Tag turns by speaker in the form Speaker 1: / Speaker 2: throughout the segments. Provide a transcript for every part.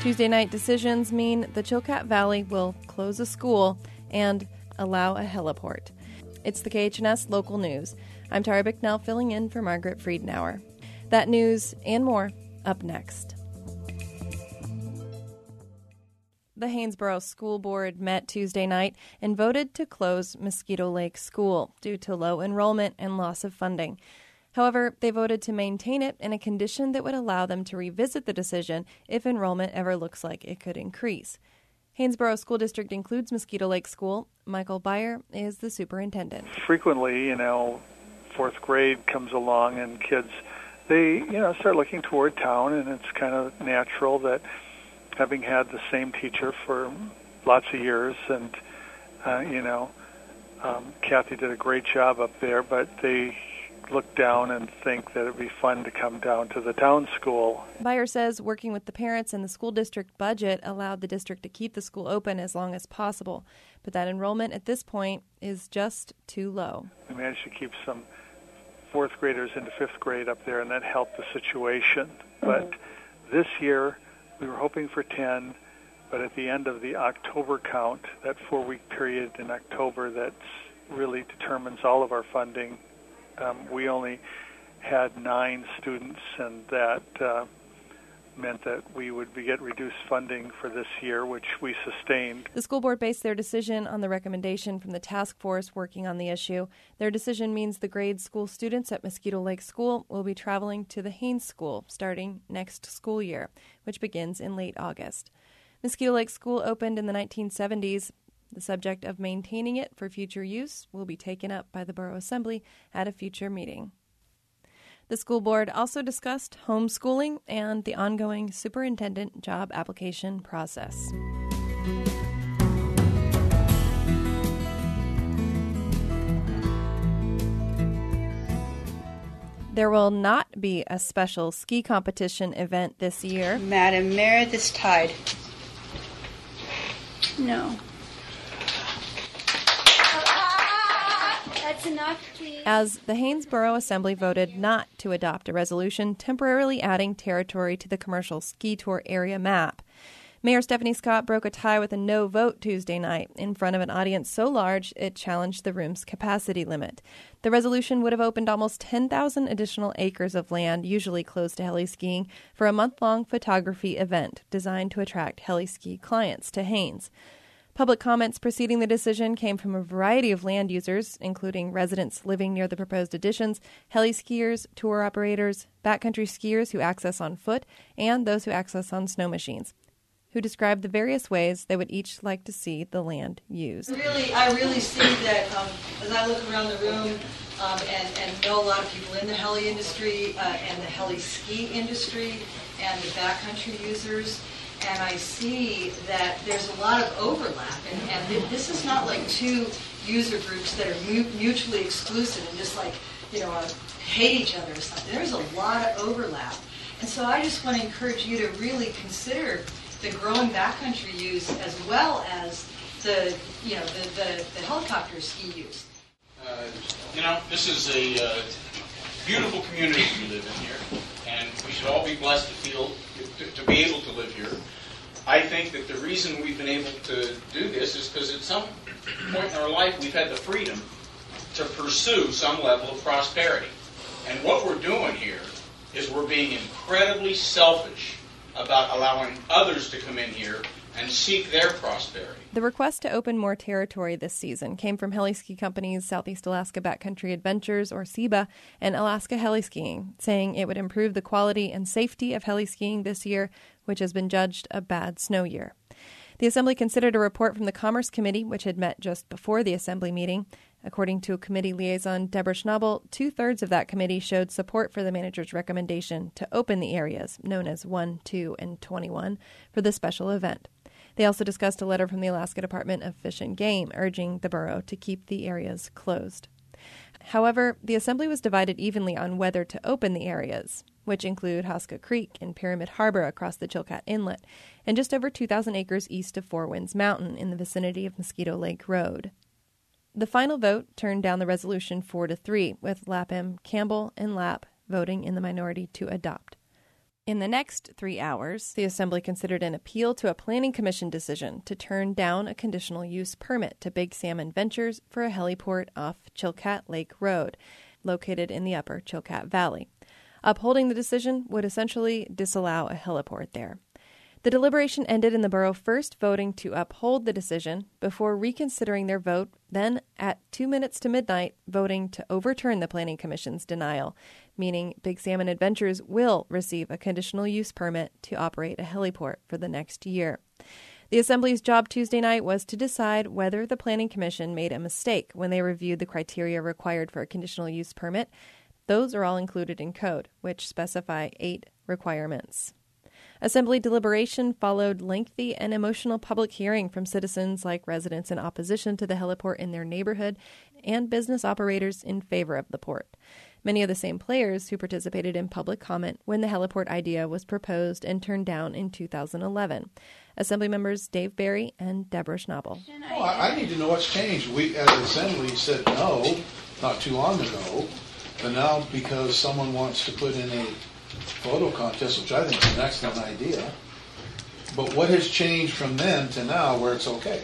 Speaker 1: Tuesday night decisions mean the Chilkat Valley will close a school and allow a heliport. It's the KHNS Local News. I'm Tara Bicknell filling in for Margaret Friedenauer. That news and more up next. The Haynesboro School Board met Tuesday night and voted to close Mosquito Lake School due to low enrollment and loss of funding. However, they voted to maintain it in a condition that would allow them to revisit the decision if enrollment ever looks like it could increase. Haynesboro School District includes Mosquito Lake School. Michael Beyer is the superintendent.
Speaker 2: Frequently, fourth grade comes along and kids, they, start looking toward town, and it's kind of natural that having had the same teacher for lots of years, and, Kathy did a great job up there, but they look down and think that it'd be fun to come down to the town school.
Speaker 1: Beyer says working with the parents and the school district budget allowed the district to keep the school open as long as possible, but that enrollment at this point is just too low.
Speaker 2: We managed to keep some fourth graders into fifth grade up there, and that helped the situation. But this year, we were hoping for 10, but at the end of the October count, that 4-week period in October that really determines all of our funding, we only had 9 students, and that meant that we would get reduced funding for this year, which we sustained.
Speaker 1: The school board based their decision on the recommendation from the task force working on the issue. Their decision means the grade school students at Mosquito Lake School will be traveling to the Haynes School starting next school year, which begins in late August. Mosquito Lake School opened in the 1970s. The subject of maintaining it for future use will be taken up by the Borough Assembly at a future meeting. The school board also discussed homeschooling and the ongoing superintendent job application process. There will not be a special ski competition event this year.
Speaker 3: Madam Meredith's tied. No. That's enough, please.
Speaker 1: As the Haynesboro Assembly voted not to adopt a resolution temporarily adding territory to the commercial ski tour area map. Mayor Stephanie Scott broke a tie with a no vote Tuesday night in front of an audience so large it challenged the room's capacity limit. The resolution would have opened almost 10,000 additional acres of land usually closed to heli skiing for a month-long photography event designed to attract heli ski clients to Haynes. Public comments preceding the decision came from a variety of land users, including residents living near the proposed additions, heli skiers, tour operators, backcountry skiers who access on foot, and those who access on snow machines, who described the various ways they would each like to see the land used.
Speaker 4: I really see that as I look around the room and know a lot of people in the heli industry and the heli ski industry and the backcountry users, and I see that there's a lot of overlap, and this is not like two user groups that are mutually exclusive and just hate each other or something. There's a lot of overlap, and so I just want to encourage you to really consider the growing backcountry use as well as the helicopter ski use.
Speaker 5: This is a beautiful community we live in here, and we should all be blessed to be able to live here. I think that the reason we've been able to do this is because at some point in our life we've had the freedom to pursue some level of prosperity. And what we're doing here is we're being incredibly selfish about allowing others to come in here and seek their prosperity.
Speaker 1: The request to open more territory this season came from heli ski companies Southeast Alaska Backcountry Adventures, or SEBA, and Alaska Heli Skiing, saying it would improve the quality and safety of heli skiing this year, which has been judged a bad snow year. The Assembly considered a report from the Commerce Committee, which had met just before the Assembly meeting. According to committee liaison Deborah Schnabel, 2/3 of that committee showed support for the manager's recommendation to open the areas, known as 1, 2, and 21, for the special event. They also discussed a letter from the Alaska Department of Fish and Game urging the borough to keep the areas closed. However, the Assembly was divided evenly on whether to open the areas, which include Haska Creek and Pyramid Harbor across the Chilkat Inlet, and just over 2,000 acres east of Four Winds Mountain in the vicinity of Mosquito Lake Road. The final vote turned down the resolution 4-3, with Lapham, Campbell, and Lapp voting in the minority to adopt. In the next 3 hours, the Assembly considered an appeal to a Planning Commission decision to turn down a conditional use permit to Big Salmon Ventures for a heliport off Chilkat Lake Road, located in the upper Chilkat Valley. Upholding the decision would essentially disallow a heliport there. The deliberation ended in the borough first voting to uphold the decision before reconsidering their vote, then at 2 minutes to midnight voting to overturn the Planning Commission's denial, meaning Big Salmon Adventures will receive a conditional use permit to operate a heliport for the next year. The Assembly's job Tuesday night was to decide whether the Planning Commission made a mistake when they reviewed the criteria required for a conditional use permit. Those are all included in code, which specify 8 requirements. Assembly deliberation followed lengthy and emotional public hearing from citizens like residents in opposition to the heliport in their neighborhood and business operators in favor of the port. Many of the same players who participated in public comment when the heliport idea was proposed and turned down in 2011. Assembly members Dave Berry and Deborah Schnabel.
Speaker 6: Well, I need to know what's changed. We, as an Assembly, said no not too long ago, but now because someone wants to put in a photo contest, which I think is an excellent idea. But what has changed from then to now where it's okay?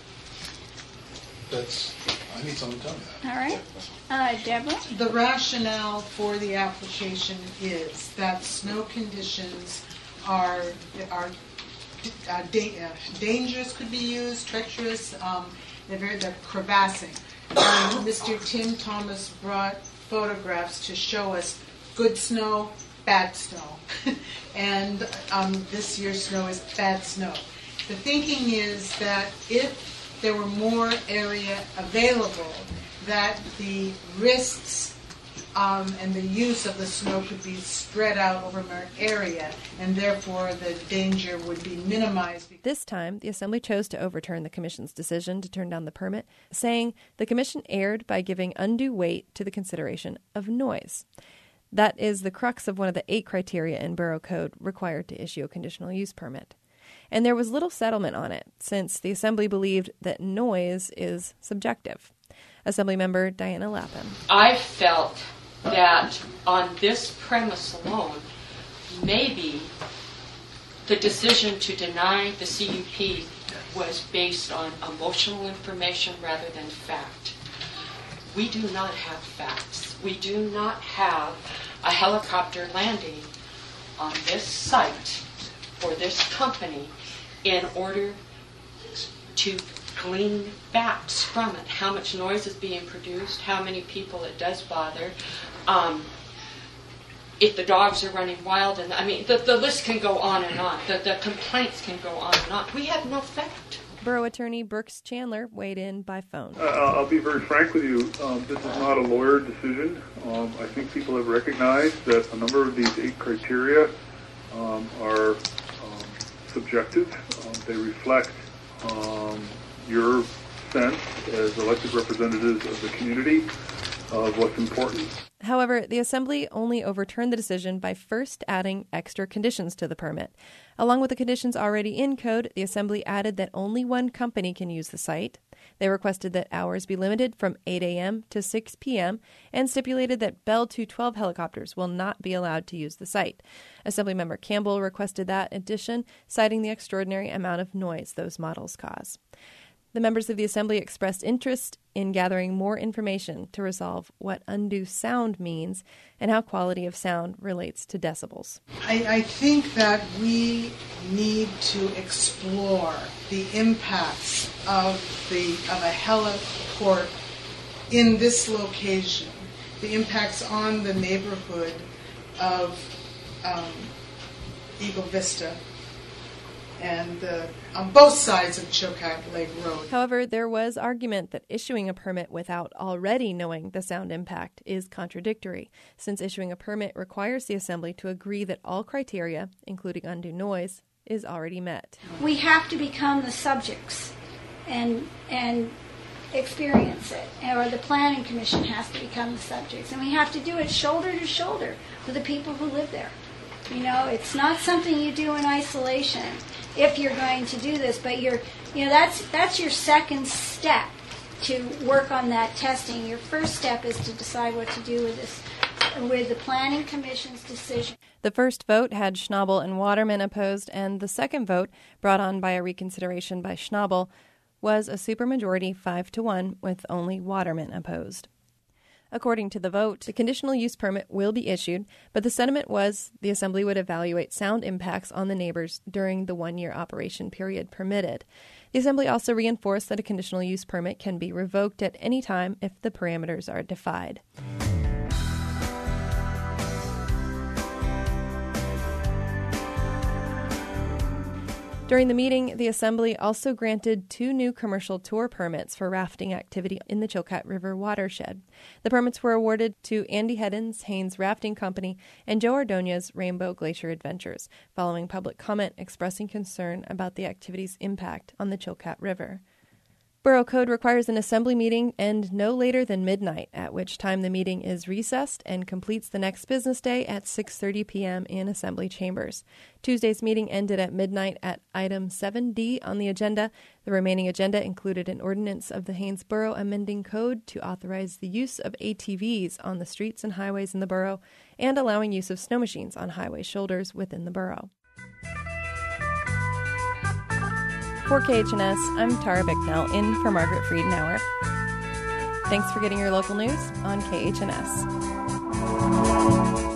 Speaker 6: I need someone to tell me that.
Speaker 7: All right. Deborah?
Speaker 8: The rationale for the application is that snow conditions are dangerous, could be used, treacherous, they're crevassing. Mr. Tim Thomas brought photographs to show us good snow, bad snow, and this year's snow is bad snow. The thinking is that if there were more area available, that the risks and the use of the snow could be spread out over more area, and therefore the danger would be minimized.
Speaker 1: This time, the Assembly chose to overturn the Commission's decision to turn down the permit, saying the Commission erred by giving undue weight to the consideration of noise. That is the crux of one of the 8 criteria in Borough Code required to issue a conditional use permit. And there was little settlement on it, since the Assembly believed that noise is subjective. Assemblymember Diana Lapham.
Speaker 9: I felt that on this premise alone, maybe the decision to deny the CUP was based on emotional information rather than fact. We do not have facts. We do not have a helicopter landing on this site for this company in order to glean facts from it. How much noise is being produced, how many people it does bother, if the dogs are running wild, and the list can go on and on. The complaints can go on and on. We have no fact.
Speaker 1: Borough Attorney Brooks Chandler weighed in by phone.
Speaker 10: I'll be very frank with you. This is not a lawyer decision. I think people have recognized that a number of these 8 criteria are subjective. They reflect your sense as elected representatives of the community of what's important.
Speaker 1: However, the Assembly only overturned the decision by first adding extra conditions to the permit. Along with the conditions already in code, the Assembly added that only one company can use the site. They requested that hours be limited from 8 a.m. to 6 p.m. and stipulated that Bell 212 helicopters will not be allowed to use the site. Assemblymember Campbell requested that addition, citing the extraordinary amount of noise those models cause. The members of the Assembly expressed interest in gathering more information to resolve what undue sound means and how quality of sound relates to decibels.
Speaker 8: I think that we need to explore the impacts of a heliport in this location, the impacts on the neighborhood of Eagle Vista and on both sides of Chilkat Lake Road.
Speaker 1: However, there was argument that issuing a permit without already knowing the sound impact is contradictory, since issuing a permit requires the Assembly to agree that all criteria, including undue noise, is already met.
Speaker 7: We have to become the subjects and experience it, or the Planning Commission has to become the subjects, and we have to do it shoulder to shoulder with the people who live there. You know, it's not something you do in isolation if you're going to do this, but that's your second step to work on that testing. Your first step is to decide what to do with this with the Planning Commission's decision.
Speaker 1: The first vote had Schnabel and Waterman opposed, and the second vote, brought on by a reconsideration by Schnabel, was a supermajority 5-1 with only Waterman opposed. According to the vote, the conditional use permit will be issued, but the sentiment was the Assembly would evaluate sound impacts on the neighbors during the one-year operation period permitted. The Assembly also reinforced that a conditional use permit can be revoked at any time if the parameters are defied. During the meeting, the Assembly also granted 2 new commercial tour permits for rafting activity in the Chilkat River watershed. The permits were awarded to Andy Hedden's Haynes Rafting Company and Joe Ordonez's Rainbow Glacier Adventures, following public comment expressing concern about the activity's impact on the Chilkat River. Borough Code requires an Assembly meeting end no later than midnight, at which time the meeting is recessed and completes the next business day at 6:30 p.m. in Assembly chambers. Tuesday's meeting ended at midnight at item 7D on the agenda. The remaining agenda included an ordinance of the Haines Borough amending code to authorize the use of ATVs on the streets and highways in the borough and allowing use of snow machines on highway shoulders within the borough. For KHNS, I'm Tara Bicknell, in for Margaret Friedenauer. Thanks for getting your local news on KHNS.